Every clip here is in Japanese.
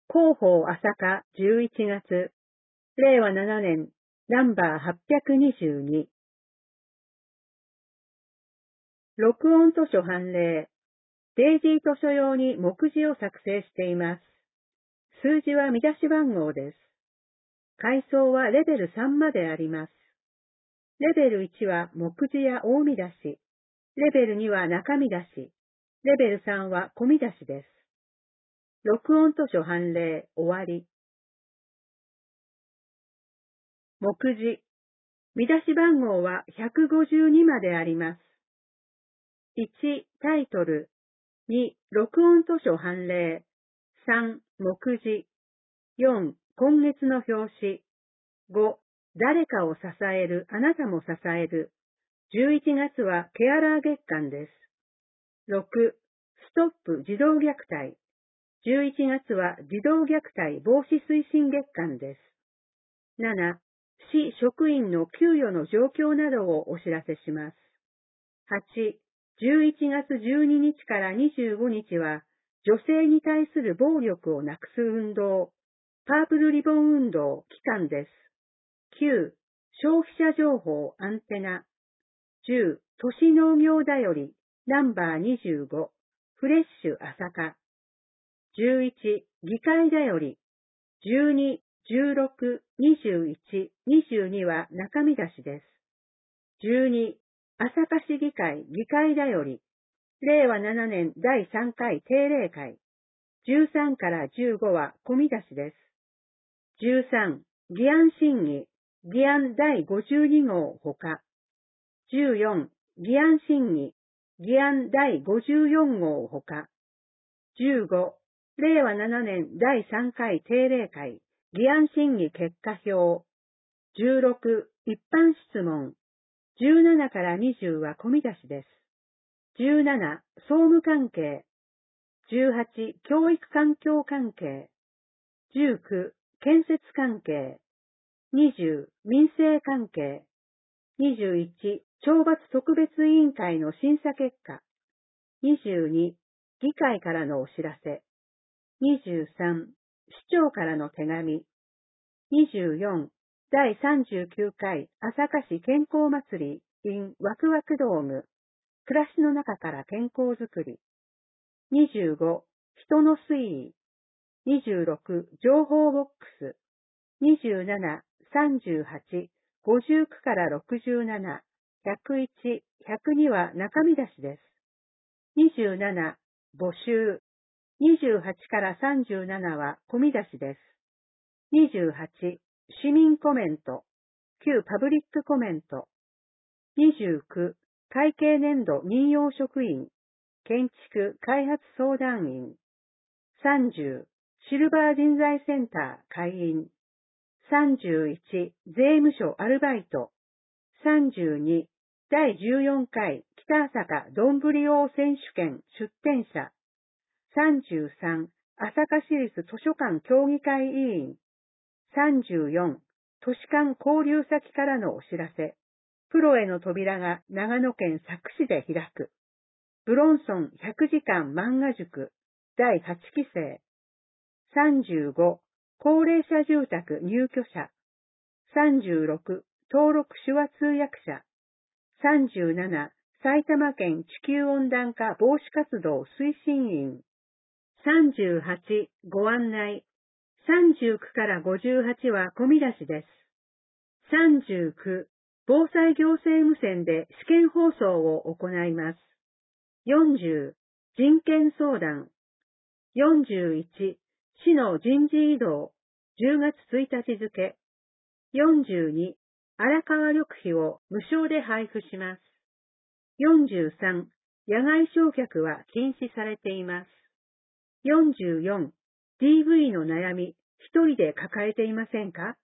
広報朝霞11月、令和7年、ナンバー822。録音図書判例。デイジー図書用に目次を作成しています。数字は見出し番号です。階層はレベル3まであります。レベル1は目次や大見出し。レベル2は中見出し。レベル3は小見出しです。録音図書判例終わり。目次。見出し番号は152まであります。1、タイトル。2、録音図書判例。3、目次。4、今月の表紙。5、誰かを支える、あなたも支える。11月はケアラー月間です。6、ストップ児童虐待。11月は児童虐待防止推進月間です。7、市職員の給与の状況などをお知らせします。8、11月12日から25日は、女性に対する暴力をなくす運動、パープルリボン運動期間です。9、消費者情報アンテナ。10、都市農業だより、ナンバー25、フレッシュ朝霞。11、議会だより。12、16、21、22は中見出しです。12、朝霞市議会議会だより。令和7年第3回定例会。13から15は小見出しです。13、議案審議、議案第52号ほか。14、議案審議、議案第54号ほか。15、令和7年第3回定例会、議案審議結果表。16、一般質問。17から20は小見出しです。17、総務関係。18、教育環境関係。19、建設関係。20、民生関係。21、懲罰特別委員会の審査結果。22、議会からのお知らせ。23、市長からの手紙。24、第39回朝霞市健康祭り in ワクワクドーム。暮らしの中から健康づくり。25、人の推移。26、情報ボックス。27、38、59から67、101、102は中見出しです。27、募集。28から37は小見出しです。28、市民コメント。旧パブリックコメント。29、会計年度任用職員。建築開発相談員。30、シルバー人材センター会員。31、税務署アルバイト。32、第14回北朝霞どんぶり王選手権出展者。33、朝霞市立図書館協議会委員。34、都市間交流先からのお知らせ。プロへの扉が長野県佐久市で開く。ブロンソン100時間漫画塾第8期生。35、高齢者住宅入居者。36、登録手話通訳者。37、埼玉県地球温暖化防止活動推進員。38、ご案内。39から58は小見出しです。39、防災行政無線で試験放送を行います。40、人権相談。41、市の人事異動、10月1日付。42、荒川緑肥を無償で配布します。43、野外焼却は禁止されています。44、DV の悩み、一人で抱えていませんか？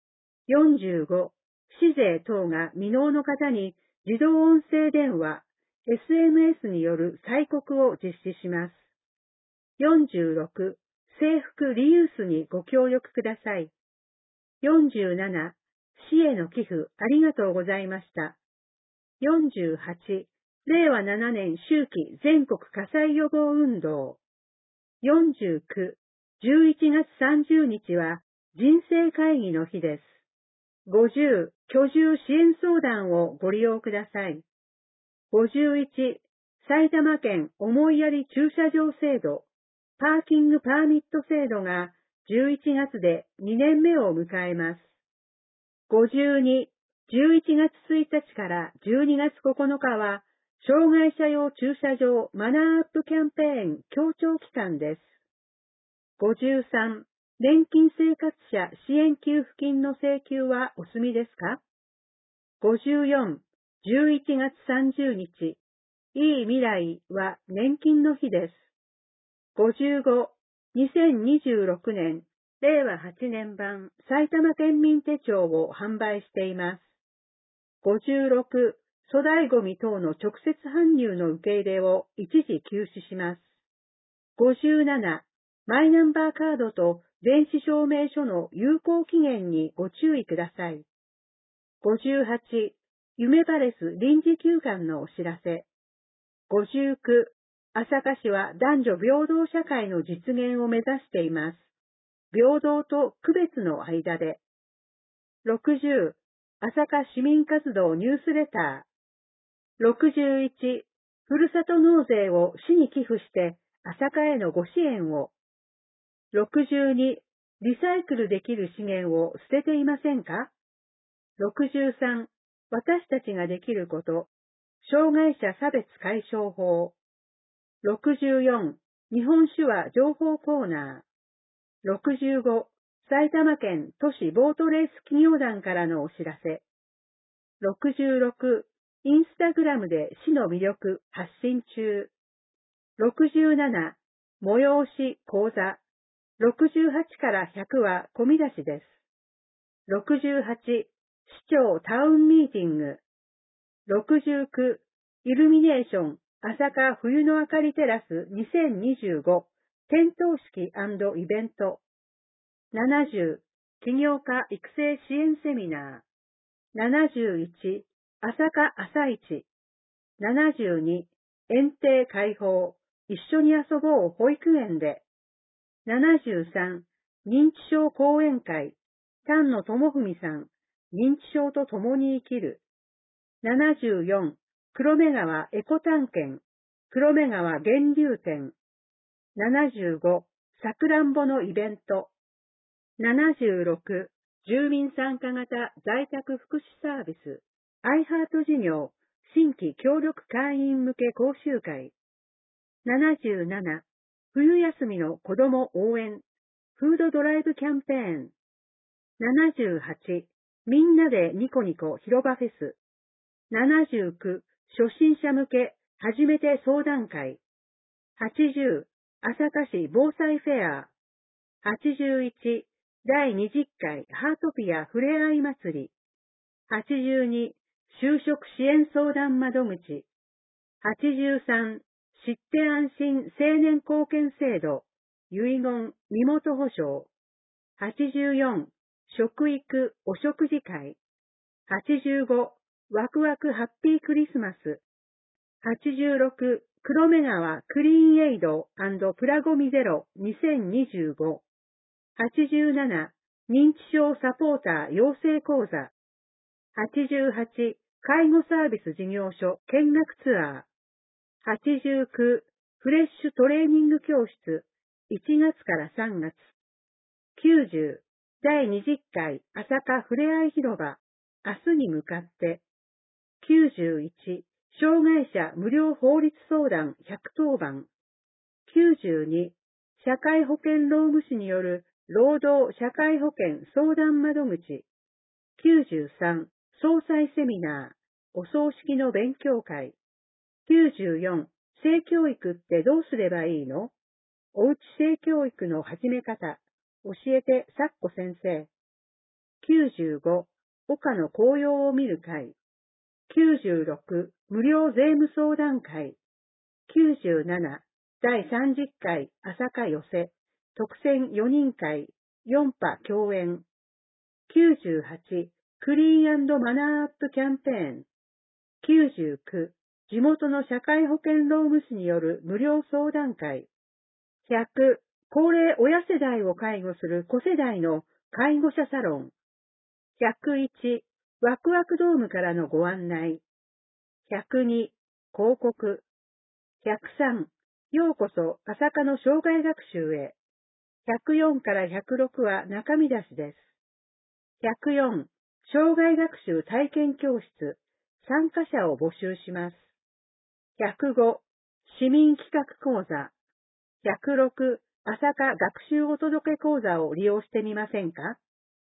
45、市税等が未納の方に自動音声電話、SMS による催告を実施します。46、制服リユースにご協力ください。47、市への寄付ありがとうございました。48、令和7年秋季全国火災予防運動。49、 11月30日は人生会議の日です。50、居住支援相談をご利用ください。51、埼玉県思いやり駐車場制度、パーキングパーミット制度が11月で2年目を迎えます。52、11月1日から12月9日は、障害者用駐車場マナーアップキャンペーン協調期間です。53、年金生活者支援給付金の請求はお済みですか？ 54、11月30日、いい未来は年金の日です。55、2026年、令和8年版埼玉県民手帳を販売しています。56、粗大ゴミ等の直接搬入の受け入れを一時休止します。57、マイナンバーカードと電子証明書の有効期限にご注意ください。58、夢パレス臨時休館のお知らせ。59、朝霞市は男女平等社会の実現を目指しています。平等と区別の間で。60、朝霞市民活動ニュースレター。61、ふるさと納税を市に寄付して朝霞へのご支援を。62、リサイクルできる資源を捨てていませんか？ 63、私たちができること、障害者差別解消法。64、日本手話情報コーナー。65、埼玉県都市ボートレース企業団からのお知らせ。66、インスタグラムで市の魅力発信中。67、催し講座。68から100は込み出しです。68、市長タウンミーティング。69、イルミネーション朝霞冬の明かりテラス2025点灯式&イベント。70、起業家育成支援セミナー。71、朝霞朝市。72、園庭開放、一緒に遊ぼう保育園で。73、認知症講演会、丹野智文さん、認知症と共に生きる。74、黒目川エコ探検、黒目川源流展。75、さくらんぼのイベント。76、住民参加型在宅福祉サービス、アイハート事業、新規協力会員向け講習会。77、冬休みの子ども応援、フードドライブキャンペーン。78、みんなでニコニコ広場フェス。79、初心者向け初めて相談会。80、朝霞市防災フェア。81、第20回ハートピアふれあい祭り。82、就職支援相談窓口。83、知って安心青年貢献制度、遺言、身元保証。84、食育お食事会。85、ワクワクハッピークリスマス。86、黒目川クリーンエイド&プラゴミゼロ2025。87、認知症サポーター養成講座。88、介護サービス事業所見学ツアー。89、フレッシュトレーニング教室、1月から3月。90、第20回朝霞ふれあい広場、明日に向かって。91、障害者無料法律相談110番。92、社会保険労務士による労働社会保険相談窓口。93、総裁セミナー、お葬式の勉強会。94、性教育ってどうすればいいの？おうち性教育の始め方、教えてさっこ先生。95、岡の紅葉を見る会。96、無料税務相談会。97、第30回朝霞寄せ、特選4人会、4波共演。98、クリーン&マナーアップキャンペーン。99、地元の社会保険労務士による無料相談会。100、 高齢親世代を介護する子世代の介護者サロン。101、ワクワクドームからのご案内。102、広告。103、ようこそ朝霞の生涯学習へ。104から106は中身出しです。104、生涯学習体験教室。参加者を募集します。105、市民企画講座。106、朝霞学習お届け講座を利用してみませんか？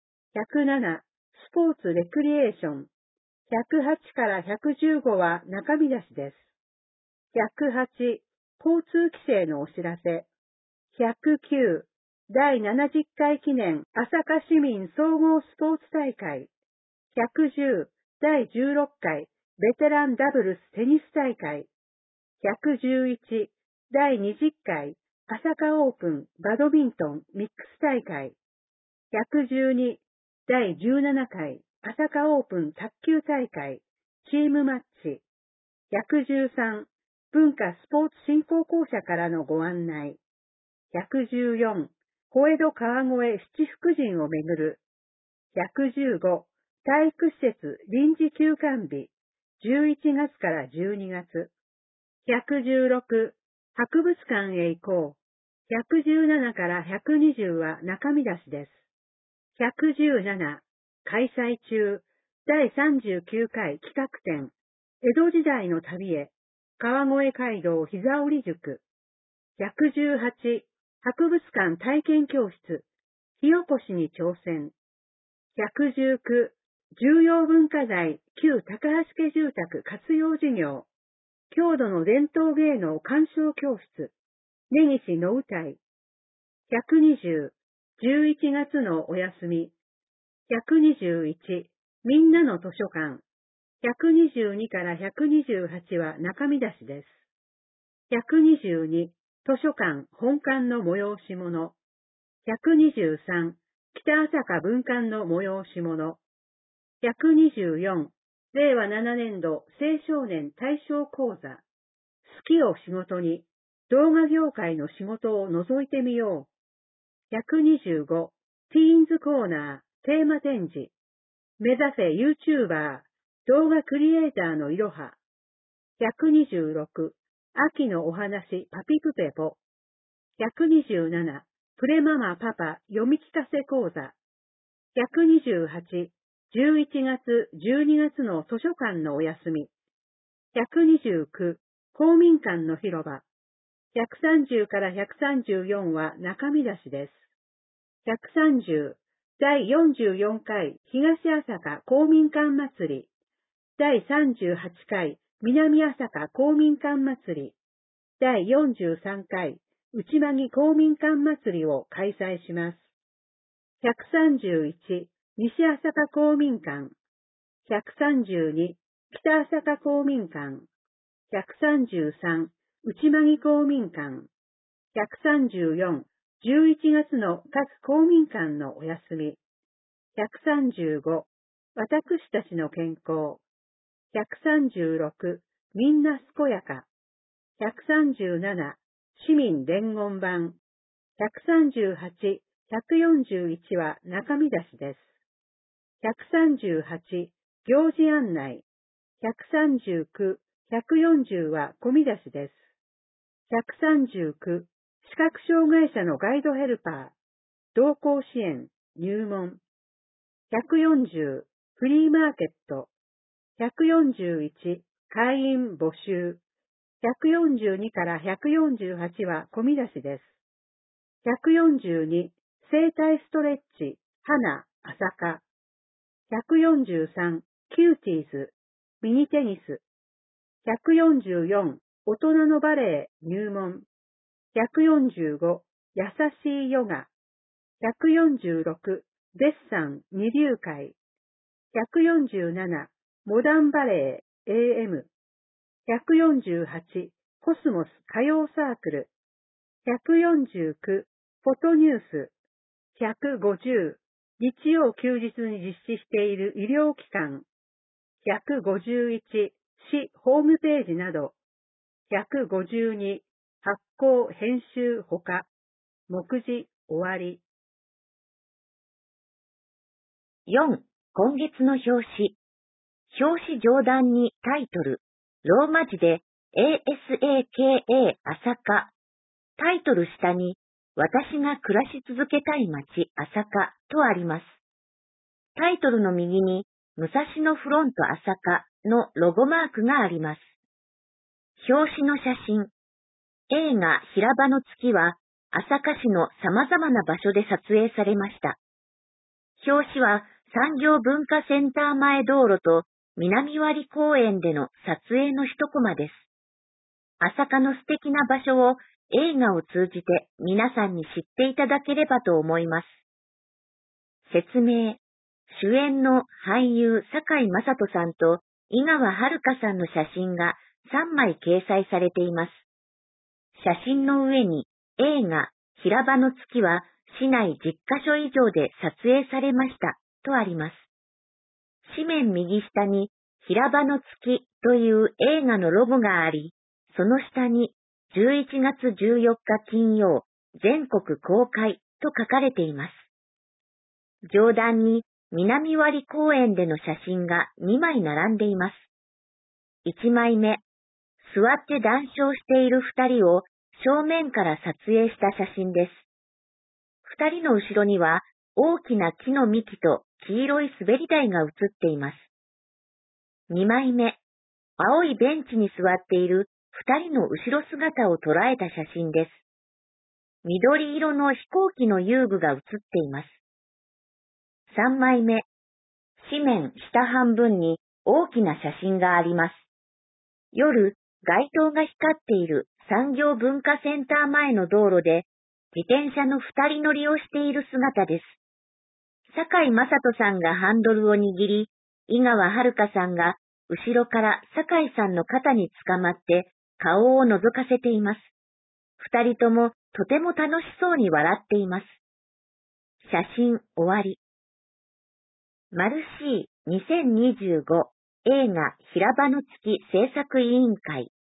107、スポーツレクリエーション。108から115は中身出しです。108、交通規制のお知らせ。109、第70回記念朝霞市民総合スポーツ大会。110、第16回ベテランダブルステニス大会。111、第20回朝霞オープンバドミントンミックス大会。112、第17回朝霞オープン卓球大会チームマッチ。113、文化スポーツ振興公社からのご案内。114、小江戸川越七福神をめぐる。115、体育施設臨時休館日、11月から12月。116、博物館へ行こう。117から120は中身出しです。117、開催中、第39回企画展、江戸時代の旅へ、川越街道膝折塾。118、博物館体験教室、火起こしに挑戦。119、重要文化財旧高橋家住宅活用事業。郷土の伝統芸能鑑賞教室。根岸の歌い。120、11月のお休み。121、みんなの図書館。122から128は中身出しです。122、図書館本館の催し物。123、北朝霞分館の催し物。124、令和7年度青少年対象講座。好きを仕事に、動画業界の仕事を覗いてみよう。125、ティーンズコーナー、テーマ展示。目指せ YouTuber、動画クリエイターのいろは。126、秋のお話、パピプペポ。127、プレママパパ読み聞かせ講座。128、11月、12月の図書館のお休み。129、公民館の広場。130から134は中身出しです。130、第44回東朝霞公民館祭り。第38回南朝霞公民館祭り。第43回内間木公民館祭りを開催します。131、西朝霞公民館。132、北朝霞公民館。133、内間木公民館。134、11月の各公民館のお休み。135、私たちの健康。136、みんな健やか。137、市民伝言版。138、141は中身出しです。138、行事案内。139、140は込み出しです。139、視覚障害者のガイドヘルパー。同行支援、入門。140、フリーマーケット。141、会員募集。142から148は込み出しです。142、生体ストレッチ、花、朝霞。143、キューティーズ、ミニテニス。144、大人のバレエ、入門。145、優しいヨガ。146、デッサン、二流会。147、モダンバレエ、AM。148、コスモス歌謡サークル。149、フォトニュース。150、日曜休日に実施している医療機関。151、市ホームページなど。152、発行、編集、他。 目次終わり。 4. 今月の表紙。表紙上段にタイトル。ローマ字で ASAKA 朝霞。タイトル下に私が暮らし続けたい街朝霞とあります。タイトルの右に武蔵野フロント朝霞のロゴマークがあります。表紙の写真。映画平場の月は朝霞市の様々な場所で撮影されました。表紙は産業文化センター前道路と南割公園での撮影の一コマです。朝霞の素敵な場所を映画を通じて皆さんに知っていただければと思います。説明。主演の俳優堺雅人さんと井川遥さんの写真が3枚掲載されています。写真の上に映画平場の月は市内10カ所以上で撮影されましたとあります。紙面右下に平場の月という映画のロゴがあり、その下に11月14日金曜全国公開と書かれています。上段に南割公園での写真が2枚並んでいます。1枚目、座って談笑している2人を正面から撮影した写真です。2人の後ろには大きな木の幹と黄色い滑り台が写っています。2枚目、青いベンチに座っている2人の後ろ姿を捉えた写真です。緑色の飛行機の遊具が写っています。3枚目、紙面下半分に大きな写真があります。夜、街灯が光っている産業文化センター前の道路で、自転車の2人乗りをしている姿です。堺雅人さんがハンドルを握り、井川遥さんが後ろから堺さんの肩につかまって顔を覗かせています。2人ともとても楽しそうに笑っています。写真終わり。マルシー2025映画平場の月制作委員会